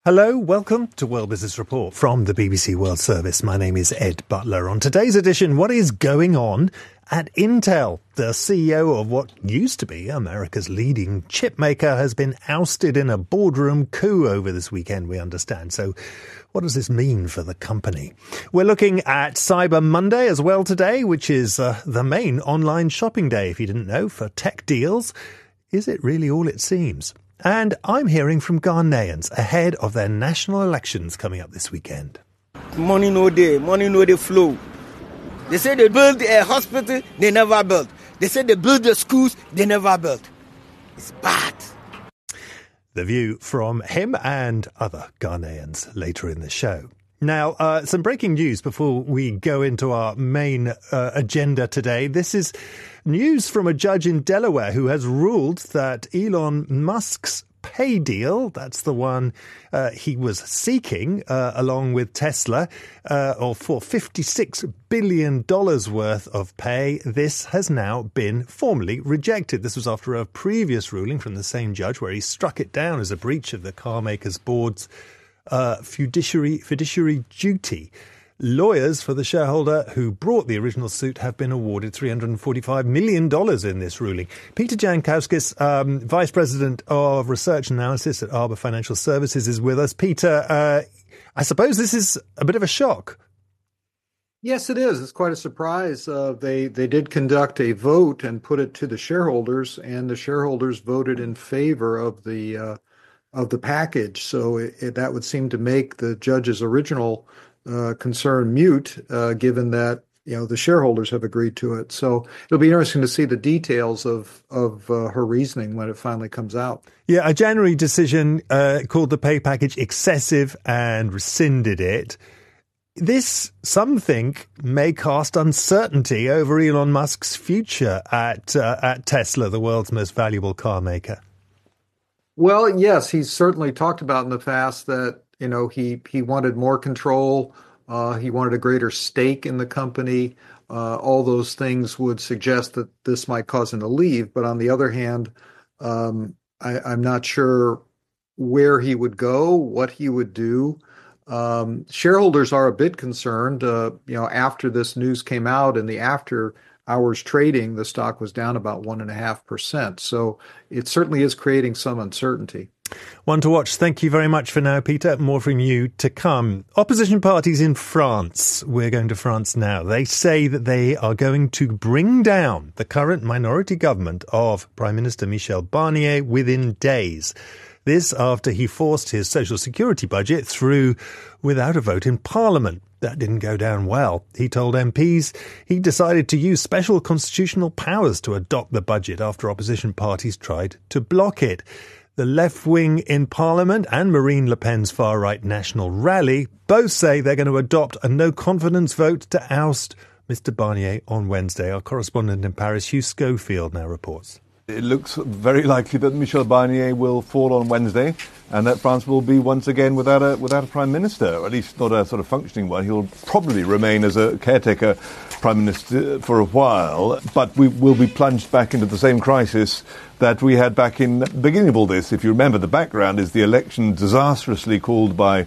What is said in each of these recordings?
Hello, welcome to World Business Report from the BBC World Service. My name is Ed Butler. On today's edition, what is going on at Intel? The CEO of what used to be America's leading chip maker has been ousted in a boardroom coup over this weekend, we understand. So what does this mean for the company? We're looking at Cyber Monday as well today, which is the main online shopping day, if you didn't know, for tech deals. Is it really all it seems? And I'm hearing from Ghanaians ahead of their national elections coming up this weekend. Money no day flow. They say they build a hospital, they never build. They say they build the schools, they never build. It's bad. The view from him and other Ghanaians later in the show. Now, some breaking news before we go into our main agenda today. This is news from a judge in Delaware who has ruled that Elon Musk's pay deal, that's the one he was seeking along with Tesla, or for $56 billion worth of pay, this has now been formally rejected. This was after a previous ruling from the same judge where he struck it down as a breach of the car maker's board's fiduciary duty. Lawyers for the shareholder who brought the original suit have been awarded $345 million in this ruling. Peter Jankowskis, Vice President of Research and Analysis at Arbor Financial Services, is with us. Peter, I suppose this is a bit of a shock. Yes, it is. It's quite a surprise. They did conduct a vote and put it to the shareholders, and the shareholders voted in favor of the package. So that would seem to make the judge's original concern mute, given that the shareholders have agreed to it. So it'll be interesting to see the details of her reasoning when it finally comes out. Yeah, a January decision called the pay package excessive and rescinded it. This, some think, may cast uncertainty over Elon Musk's future at Tesla, the world's most valuable car maker. Well, yes, he's certainly talked about in the past that, he wanted more control. He wanted a greater stake in the company. All those things would suggest that this might cause him to leave. But on the other hand, I'm not sure where he would go, what he would do. Shareholders are a bit concerned. After this news came out and the after hours trading, the stock was down about 1.5%. So it certainly is creating some uncertainty. One to watch. Thank you very much for now, Peter. More from you to come. Opposition parties in France. We're going to France now. They say that they are going to bring down the current minority government of Prime Minister Michel Barnier within days. This after he forced his social security budget through without a vote in Parliament. That didn't go down well. He told MPs he decided to use special constitutional powers to adopt the budget after opposition parties tried to block it. The left wing in Parliament and Marine Le Pen's far-right National Rally both say they're going to adopt a no-confidence vote to oust Mr Barnier on Wednesday. Our correspondent in Paris, Hugh Schofield, now reports. It looks very likely that Michel Barnier will fall on Wednesday and that France will be once again without a prime minister, or at least not a sort of functioning one. He'll probably remain as a caretaker prime minister for a while, but we will be plunged back into the same crisis that we had back in the beginning of all this. If you remember, the background is the election disastrously called by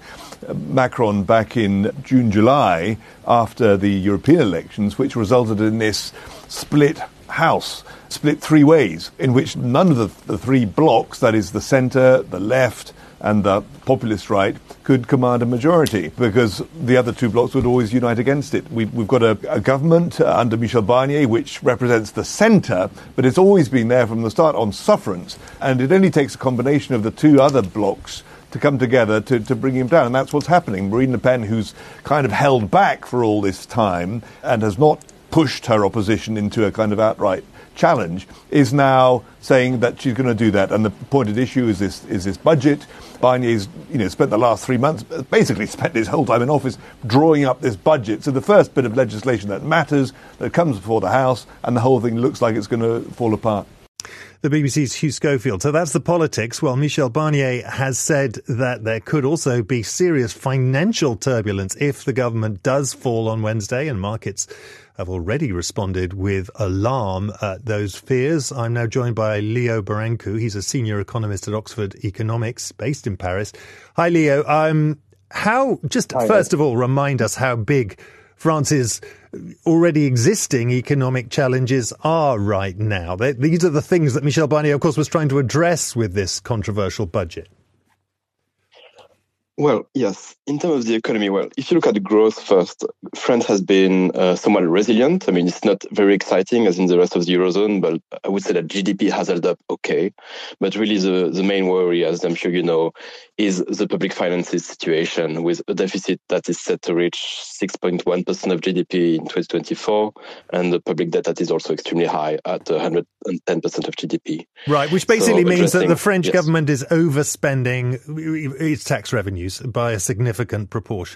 Macron back in June, July, after the European elections, which resulted in this split house, split three ways, in which none of the three blocs, that is the centre, the left and the populist right, could command a majority, because the other two blocs would always unite against it. We've got a government under Michel Barnier which represents the centre, but it's always been there from the start on sufferance, and it only takes a combination of the two other blocs to come together to bring him down, and that's what's happening. Marine Le Pen, who's kind of held back for all this time and has not pushed her opposition into a kind of outright challenge, is now saying that she's going to do that. And the point at issue is this budget. Barnier's spent the last 3 months, basically spent his whole time in office drawing up this budget. So the first bit of legislation that matters, that comes before the House, and the whole thing looks like it's going to fall apart. The BBC's Hugh Schofield. So that's the politics. Well, Michel Barnier has said that there could also be serious financial turbulence if the government does fall on Wednesday, and markets have already responded with alarm at those fears. I'm now joined by Leo Barankou. He's a senior economist at Oxford Economics, based in Paris. Hi, Leo. First of all, remind us how big France's already existing economic challenges are right now. These are the things that Michel Barnier, of course, was trying to address with this controversial budget. Well, yes. In terms of the economy, if you look at the growth first, France has been somewhat resilient. I mean, it's not very exciting as in the rest of the Eurozone, but I would say that GDP has held up okay. But really the main worry, as I'm sure you know, is the public finances situation with a deficit that is set to reach 6.1% of GDP in 2024, and the public debt that is also extremely high at 110% of GDP. Right, which basically means that the French government is overspending its tax revenues by a significant proportion.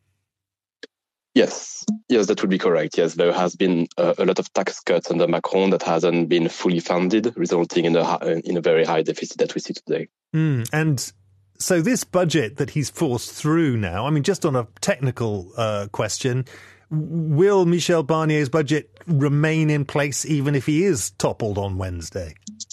Yes, that would be correct. Yes, there has been a lot of tax cuts under Macron that hasn't been fully funded, resulting in a very high deficit that we see today. And so this budget that he's forced through now, I mean, just on a technical question, will Michel Barnier's budget remain in place even if he is toppled on Wednesday?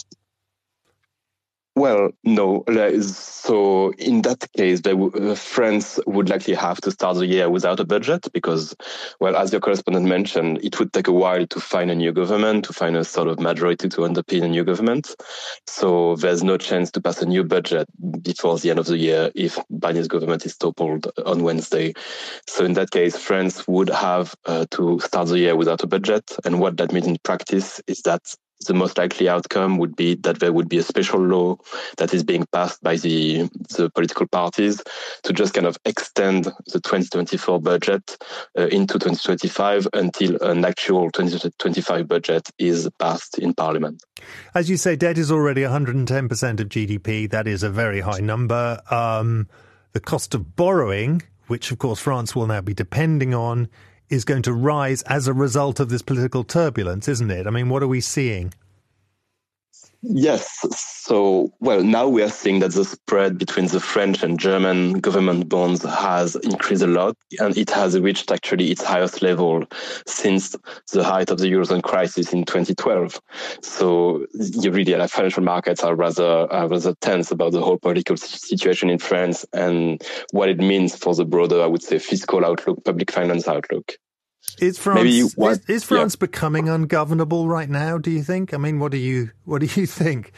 Well, no. So in that case, France would likely have to start the year without a budget because, well, as your correspondent mentioned, it would take a while to find a new government, to find a sort of majority to underpin a new government. So there's no chance to pass a new budget before the end of the year if Barnier's government is toppled on Wednesday. So in that case, France would have to start the year without a budget. And what that means in practice is that the most likely outcome would be that there would be a special law that is being passed by the political parties to just kind of extend the 2024 budget into 2025 until an actual 2025 budget is passed in Parliament. As you say, debt is already 110% of GDP. That is a very high number. The cost of borrowing, which of course France will now be depending on, is going to rise as a result of this political turbulence, isn't it? I mean, what are we seeing? Yes. So, now we are seeing that the spread between the French and German government bonds has increased a lot, and it has reached actually its highest level since the height of the Eurozone crisis in 2012. So, financial markets are rather tense about the whole political situation in France and what it means for the broader, I would say, fiscal outlook, public finance outlook. Is France becoming ungovernable right now, do you think? I mean, what do you think?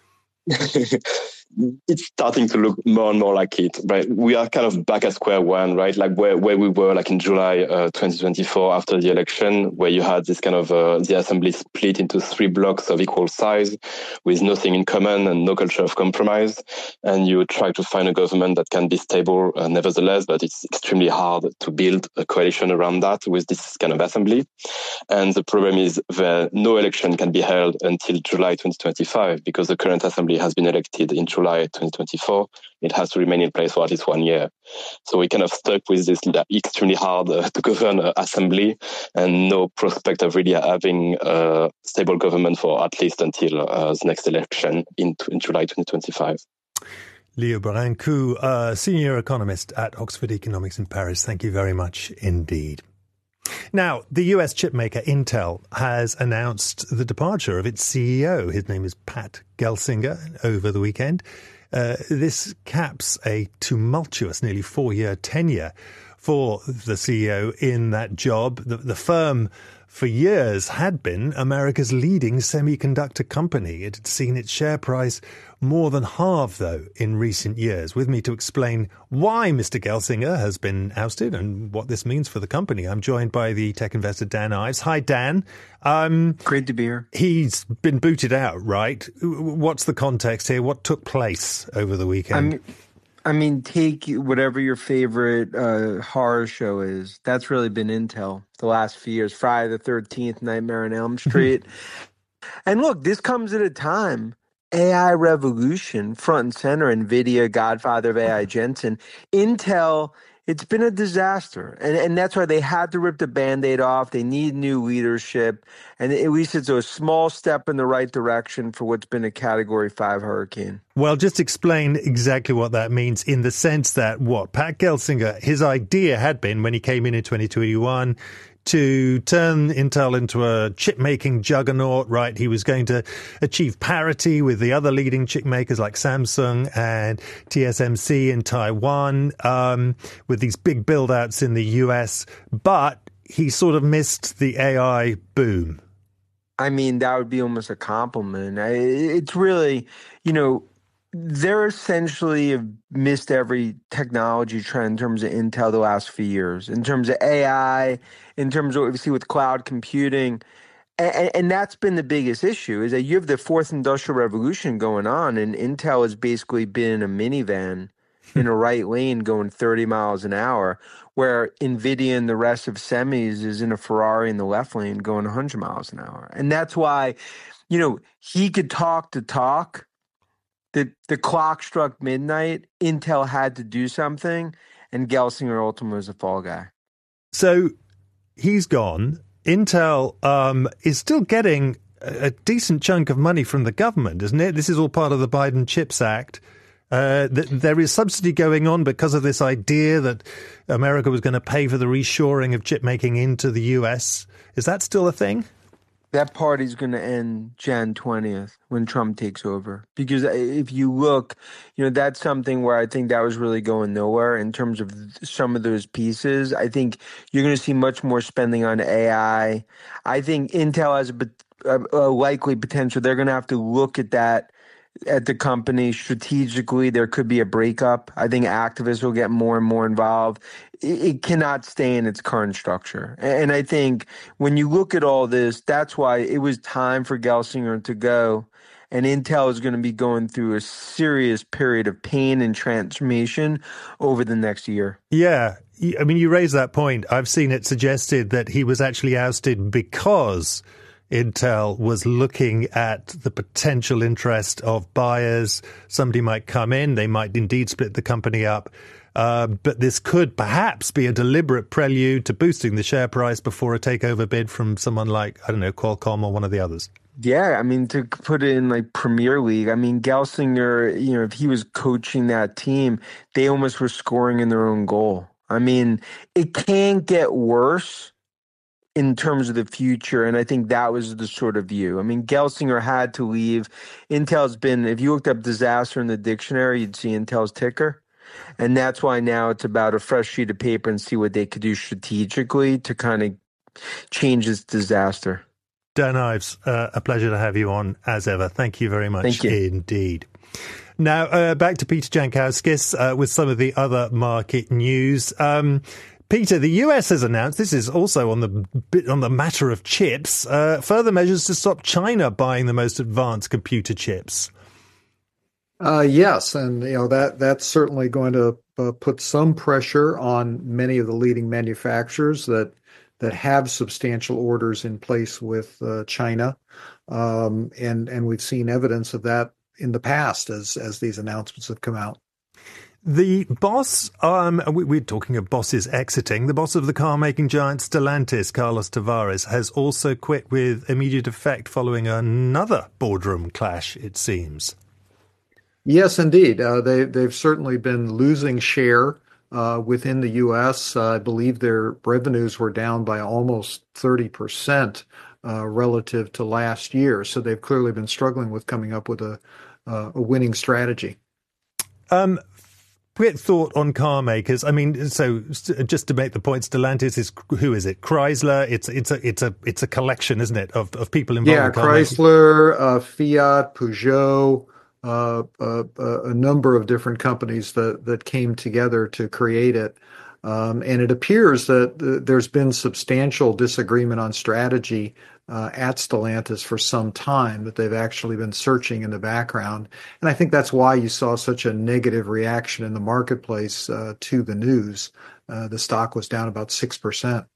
It's starting to look more and more like it, right? We are kind of back at square one, right? Like where we were like in July 2024 after the election, where you had this kind of the assembly split into three blocks of equal size with nothing in common and no culture of compromise. And you try to find a government that can be stable nevertheless, but it's extremely hard to build a coalition around that with this kind of assembly. And the problem is that no election can be held until July 2025 because the current assembly has been elected in July 2024. It has to remain in place for at least 1 year. So we kind of stuck with this extremely hard to govern assembly and no prospect of really having a stable government for at least until the next election in July 2025. Leo Barankou, senior economist at Oxford Economics in Paris. Thank you very much indeed. Now, the US chipmaker Intel has announced the departure of its CEO. His name is Pat Gelsinger over the weekend. This caps a tumultuous nearly 4-year tenure for the CEO in that job. The firm for years had been America's leading semiconductor company. It had seen its share price more than halve, though, in recent years. With me to explain why Mr. Gelsinger has been ousted and what this means for the company, I'm joined by the tech investor Dan Ives. Hi, Dan. Great to be here. He's been booted out, right? What's the context here? What took place over the weekend? I mean, take whatever your favorite horror show is. That's really been Intel the last few years. Friday the 13th, Nightmare on Elm Street. And look, this comes at a time, AI revolution, front and center, NVIDIA, godfather of AI, Jensen. Intel it's been a disaster. And that's why they had to rip the Band-Aid off. They need new leadership. And at least it's a small step in the right direction for what's been a Category 5 hurricane. Well, just explain exactly what that means in the sense that Pat Gelsinger, his idea had been when he came in 2021 to turn Intel into a chip-making juggernaut, right? He was going to achieve parity with the other leading chip makers like Samsung and TSMC in Taiwan, with these big build-outs in the US. But he sort of missed the AI boom. I mean, that would be almost a compliment. It's really, they're essentially have missed every technology trend in terms of Intel the last few years, in terms of AI, in terms of what we see with cloud computing. And that's been the biggest issue, is that you have the fourth industrial revolution going on, and Intel has basically been in a minivan in a right lane going 30 miles an hour, where NVIDIA and the rest of semis is in a Ferrari in the left lane going 100 miles an hour. And that's why, he could talk the talk. The clock struck midnight. Intel had to do something, and Gelsinger ultimately was a fall guy. So he's gone. Intel is still getting a decent chunk of money from the government, isn't it? This is all part of the Biden CHIPS Act. There is subsidy going on because of this idea that America was going to pay for the reshoring of chip making into the US. Is that still a thing? That party's going to end Jan 20th when Trump takes over. Because if you look, that's something where I think that was really going nowhere in terms of some of those pieces. I think you're going to see much more spending on AI. I think Intel has a likely potential. They're going to have to look at that, at the company strategically. There could be a breakup. I think activists will get more and more involved. It cannot stay in its current structure. And I think when you look at all this, that's why it was time for Gelsinger to go. And Intel is going to be going through a serious period of pain and transformation over the next year. Yeah. I mean, you raise that point. I've seen it suggested that he was actually ousted because Intel was looking at the potential interest of buyers. Somebody might come in. They might indeed split the company up. But this could perhaps be a deliberate prelude to boosting the share price before a takeover bid from someone like, Qualcomm or one of the others. Yeah, I mean, to put it in like Premier League, I mean, Gelsinger, if he was coaching that team, they almost were scoring in their own goal. I mean, it can't get worse in terms of the future, and I think that was the sort of view. I mean, Gelsinger had to leave. Intel's been, if you looked up disaster in the dictionary, you'd see Intel's ticker. And that's why now it's about a fresh sheet of paper and see what they could do strategically to kind of change this disaster. Dan Ives, a pleasure to have you on as ever. Thank you very much. Thank you. Indeed. Now, back to Peter Jankowskis with some of the other market news. Peter, the US has announced, this is also on the matter of chips, further measures to stop China buying the most advanced computer chips. Yes, and that's certainly going to put some pressure on many of the leading manufacturers that have substantial orders in place with China, and we've seen evidence of that in the past as these announcements have come out. The boss, we're talking of bosses exiting. The boss of the car-making giant Stellantis, Carlos Tavares, has also quit with immediate effect following another boardroom clash, it seems. Yes, indeed. They've certainly been losing share within the U.S. I believe their revenues were down by almost 30% relative to last year. So they've clearly been struggling with coming up with a winning strategy. Quick thought on car makers. I mean, so just to make the point, Stellantis is, who is it? Chrysler. It's a collection, isn't it, of people involved? Yeah, in car Chrysler, Fiat, Peugeot. A number of different companies that came together to create it. And it appears that there's been substantial disagreement on strategy at Stellantis for some time, that they've actually been searching in the background. And I think that's why you saw such a negative reaction in the marketplace to the news. The stock was down about 6%.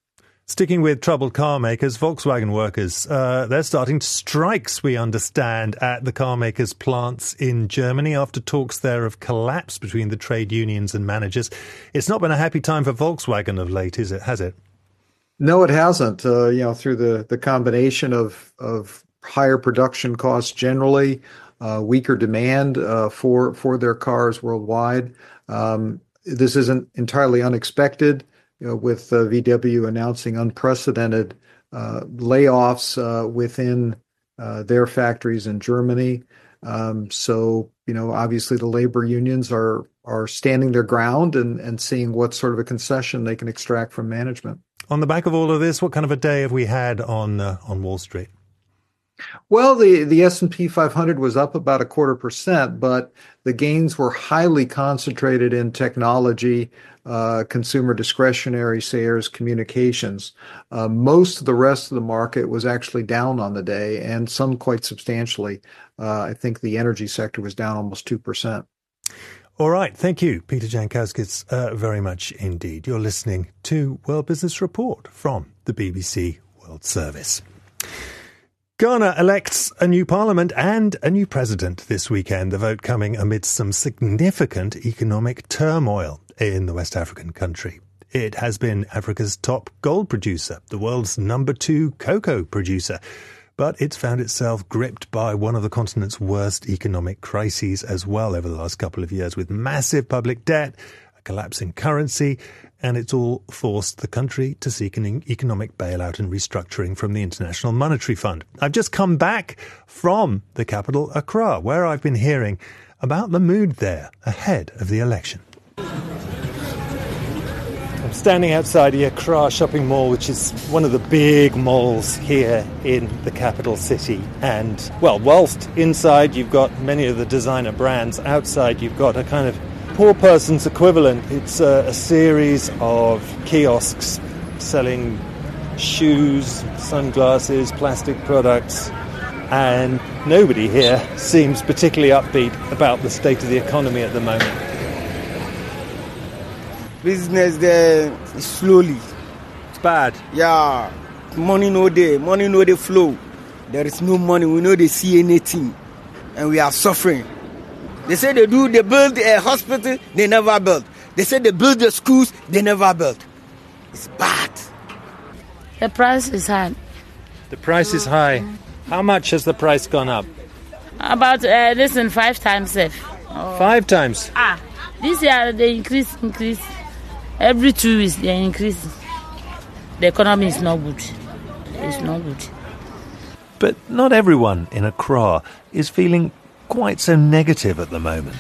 Sticking with troubled car makers, Volkswagen workers, they're starting strikes, we understand, at the car makers' plants in Germany after talks there have collapsed between the trade unions and managers. It's not been a happy time for Volkswagen of late, has it? No, it hasn't. Through the combination of higher production costs generally, weaker demand for their cars worldwide. This isn't entirely unexpected. With VW announcing unprecedented layoffs within their factories in Germany. Obviously the labor unions are standing their ground and seeing what sort of a concession they can extract from management. On the back of all of this, what kind of a day have we had on Wall Street? Well, the S&P 500 was up about 0.25%, but the gains were highly concentrated in technology, consumer discretionary shares, communications. Most of the rest of the market was actually down on the day, and some quite substantially. I think the energy sector was down almost 2%. All right. Thank you, Peter Jankowskis, very much indeed. You're listening to World Business Report from the BBC World Service. Ghana elects a new parliament and a new president this weekend, the vote coming amidst some significant economic turmoil in the West African country. It has been Africa's top gold producer, the world's number 2 cocoa producer, but it's found itself gripped by one of the continent's worst economic crises as well over the last couple of years, with massive public debt, a collapsing currency, and it's all forced the country to seek an economic bailout and restructuring from the International Monetary Fund. I've just come back from the capital, Accra, where I've been hearing about the mood there ahead of the election. I'm standing outside the Accra shopping mall, which is one of the big malls here in the capital city. And, well, whilst inside you've got many of the designer brands, outside you've got a kind of poor person's equivalent. It's a series of kiosks selling shoes, sunglasses, plastic products, and nobody here seems particularly upbeat about the state of the economy at the moment. Business there is slowly. It's bad. Yeah, money no dey flow. There is no money, we no dey see anything, and we are suffering. They say they build a hospital, they never build. They say they build the schools, they never build. It's bad. The price is high. The price is high. How much has the price gone up? About 5 times. 5 times? This year they increase. Every 2 weeks they increase. The economy is not good. It's not good. But not everyone in Accra is feeling quite so negative at the moment.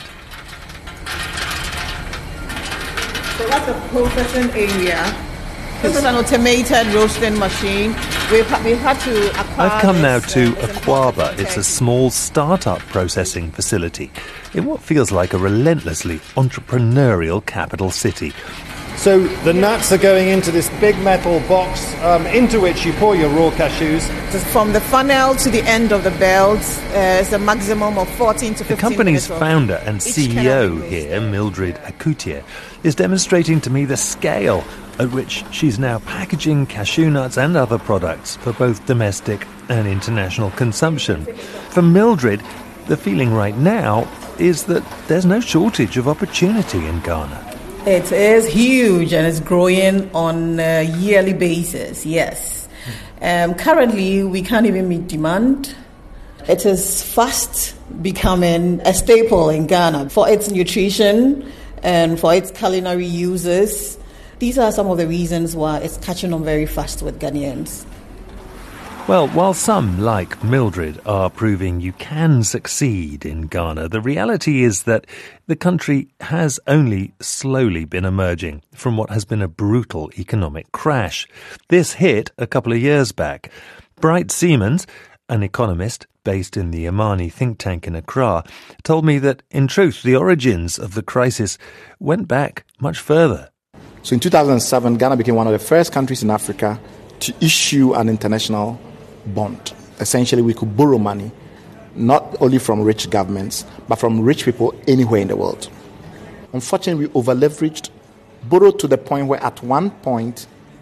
So that's a processing area. This is an automated roasting machine. We've had to acquire. I've come now to Akwaba. It's a small start-up processing facility in what feels like a relentlessly entrepreneurial capital city. So the nuts are going into this big metal box into which you pour your raw cashews. From the funnel to the end of the belt, it's a maximum of 14 to 15 The company's minutes founder and CEO here, Mildred Akutier, is demonstrating to me the scale at which she's now packaging cashew nuts and other products for both domestic and international consumption. For Mildred, the feeling right now is that there's no shortage of opportunity in Ghana. It is huge and it's growing on a yearly basis, yes. Currently, we can't even meet demand. It is fast becoming a staple in Ghana for its nutrition and for its culinary uses. These are some of the reasons why it's catching on very fast with Ghanaians. Well, while some, like Mildred, are proving you can succeed in Ghana, the reality is that the country has only slowly been emerging from what has been a brutal economic crash. This hit a couple of years back. Bright Seamans, an economist based in the Imani think tank in Accra, told me that, in truth, the origins of the crisis went back much further. So in 2007, Ghana became one of the first countries in Africa to issue an international bond. Essentially, we could borrow money, not only from rich governments, but from rich people anywhere in the world. Unfortunately, we over-leveraged, borrowed to the point where at one point,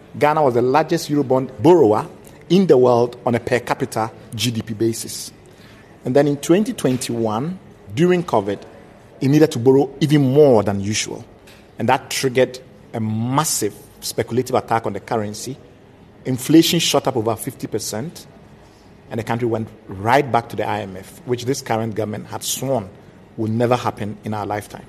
Ghana was the largest Eurobond borrower in the world on a per capita GDP basis. And then in 2021, during COVID, it needed to borrow even more than usual. And that triggered a massive speculative attack on the currency. Inflation shot up over 50%, and the country went right back to the IMF, which this current government had sworn will never happen in our lifetime.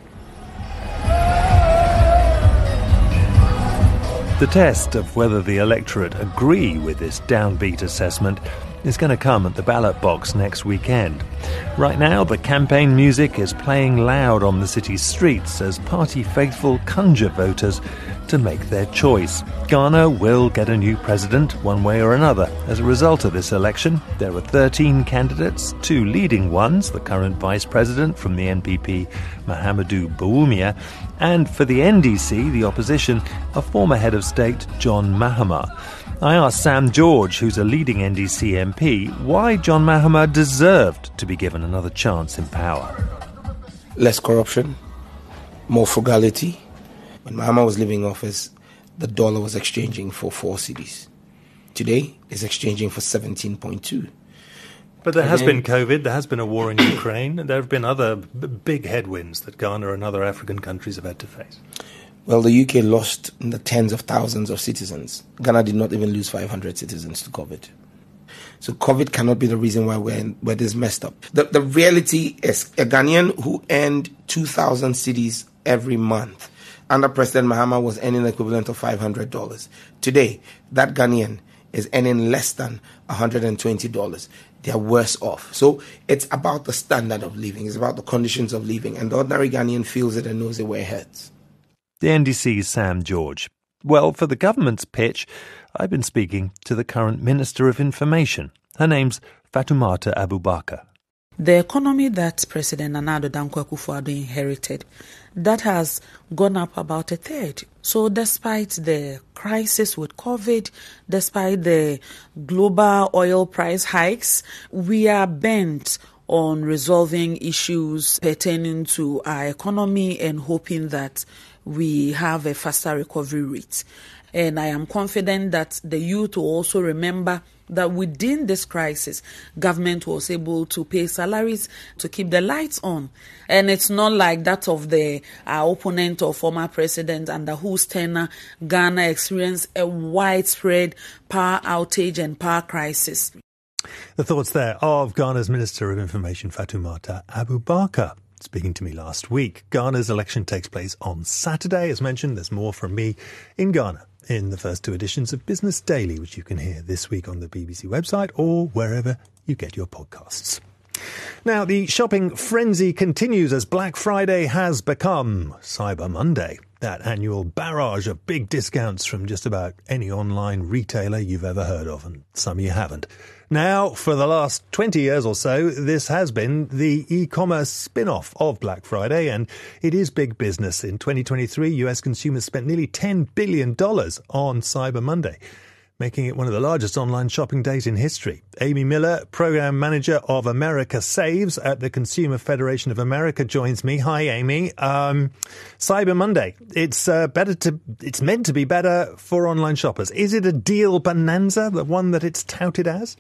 The test of whether the electorate agree with this downbeat assessment is going to come at the ballot box next weekend. Right now, the campaign music is playing loud on the city's streets as party faithful conjure voters to make their choice. Ghana will get a new president one way or another. As a result of this election, there are 13 candidates, 2 leading ones, the current vice president from the NPP, Mahamudu Bawumia, and for the NDC, the opposition, a former head of state, John Mahama. I asked Sam George, who's a leading NDC MP, why John Mahama deserved to be given another chance in power. Less corruption, more frugality. When Mahama was leaving office, the dollar was exchanging for 4 cedis. Today, it's exchanging for 17.2. But there has been COVID, there has been a war in Ukraine, and there have been other big headwinds that Ghana and other African countries have had to face. Well, the UK lost in the tens of thousands of citizens. Ghana did not even lose 500 citizens to COVID. So COVID cannot be the reason why we're this messed up. The reality is a Ghanaian who earned 2,000 cedis every month under President Mahama was earning the equivalent of $500. Today, that Ghanaian is earning less than $120. They are worse off. So it's about the standard of living. It's about the conditions of living. And the ordinary Ghanaian feels it and knows it where it hurts. The NDC's Sam George. Well, for the government's pitch, I've been speaking to the current Minister of Information. Her name's Fatoumata Abubakar. The economy that President Nana Addo Dankwa Akufo-Addo inherited, that has gone up about a third. So despite the crisis with COVID, despite the global oil price hikes, we are bent on resolving issues pertaining to our economy and hoping that we have a faster recovery rate. And I am confident that the youth will also remember that within this crisis, government was able to pay salaries to keep the lights on. And it's not like that of our opponent or former president under whose tenure Ghana experienced a widespread power outage and power crisis. The thoughts there of Ghana's Minister of Information, Fatoumata Abubakar, speaking to me last week. Ghana's election takes place on Saturday. As mentioned, there's more from me in Ghana in the first 2 editions of Business Daily, which you can hear this week on the BBC website or wherever you get your podcasts. Now, the shopping frenzy continues as Black Friday has become Cyber Monday. That annual barrage of big discounts from just about any online retailer you've ever heard of, and some you haven't. Now, for the last 20 years or so, this has been the e-commerce spin-off of Black Friday, and it is big business. In 2023, US consumers spent nearly $10 billion on Cyber Monday, making it one of the largest online shopping days in history. Amy Miller, Program Manager of America Saves at the Consumer Federation of America, joins me. Hi, Amy. Cyber Monday, it's meant to be better for online shoppers. Is it a deal bonanza, the one that it's touted as?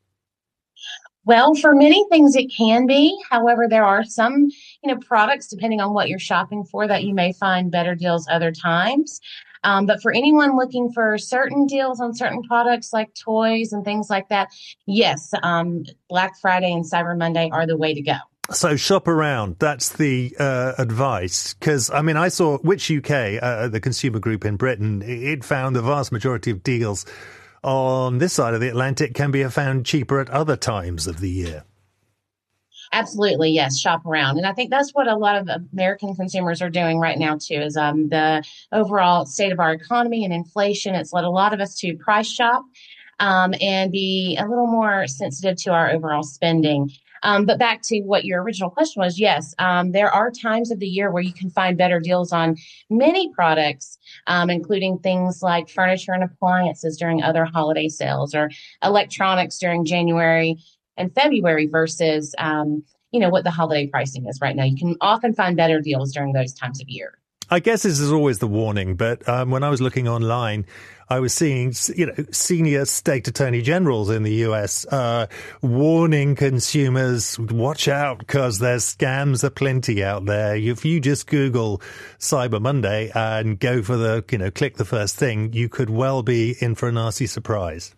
Well, for many things it can be. However, there are some, products, depending on what you're shopping for, that you may find better deals other times. But for anyone looking for certain deals on certain products like toys and things like that, yes, Black Friday and Cyber Monday are the way to go. So shop around. That's the advice. Because, I saw Which UK, the consumer group in Britain, it found the vast majority of deals on this side of the Atlantic can be found cheaper at other times of the year. Absolutely, yes, shop around. And I think that's what a lot of American consumers are doing right now, too, is the overall state of our economy and inflation. It's led a lot of us to price shop and be a little more sensitive to our overall spending. But back to what your original question was, yes, there are times of the year where you can find better deals on many products, including things like furniture and appliances during other holiday sales or electronics during January and February versus, what the holiday pricing is right now. You can often find better deals during those times of year. I guess this is always the warning, but when I was looking online, I was seeing, senior state attorney generals in the US warning consumers, watch out because there's scams aplenty out there. If you just Google Cyber Monday and go for click the first thing, you could well be in for a nasty surprise.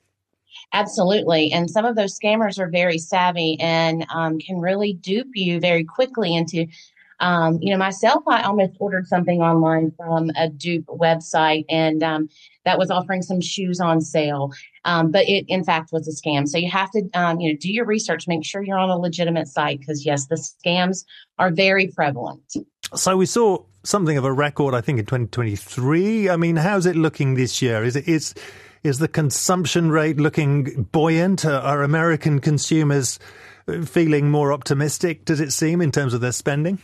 Absolutely. And some of those scammers are very savvy and can really dupe you very quickly into myself, I almost ordered something online from a dupe website, and that was offering some shoes on sale. But it, in fact, was a scam. So you have to, do your research, make sure you're on a legitimate site, because, yes, the scams are very prevalent. So we saw something of a record, I think, in 2023. I mean, how's it looking this year? Is the consumption rate looking buoyant? Are American consumers feeling more optimistic, does it seem, in terms of their spending?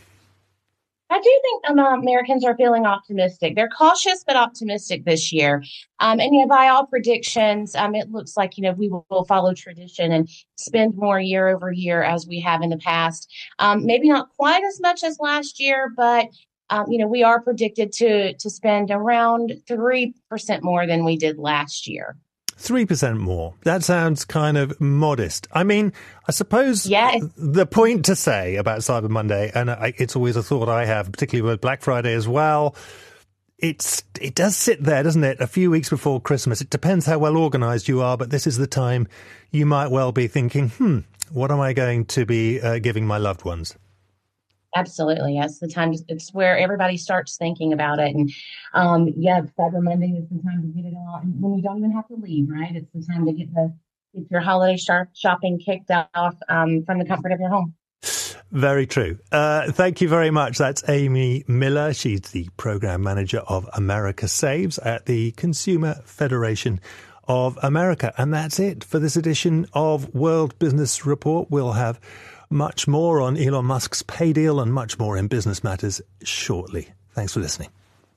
I do think Americans are feeling optimistic. They're cautious but optimistic this year. And by all predictions, it looks like, we will follow tradition and spend more year over year as we have in the past. Maybe not quite as much as last year, but, we are predicted to spend around 3% more than we did last year. 3% more. That sounds kind of modest. I mean, I suppose the point to say about Cyber Monday, and it's always a thought I have, particularly with Black Friday as well, it does sit there, doesn't it, a few weeks before Christmas. It depends how well organised you are, but this is the time you might well be thinking, what am I going to be giving my loved ones? Absolutely. Yes. It's where everybody starts thinking about it. And Cyber Monday is the time to get it all. And when you don't even have to leave, right? It's the time to get your holiday shopping kicked off from the comfort of your home. Very true. Thank you very much. That's Amy Miller. She's the program manager of America Saves at the Consumer Federation of America. And that's it for this edition of World Business Report. We'll have much more on Elon Musk's pay deal and much more in business matters shortly. Thanks for listening.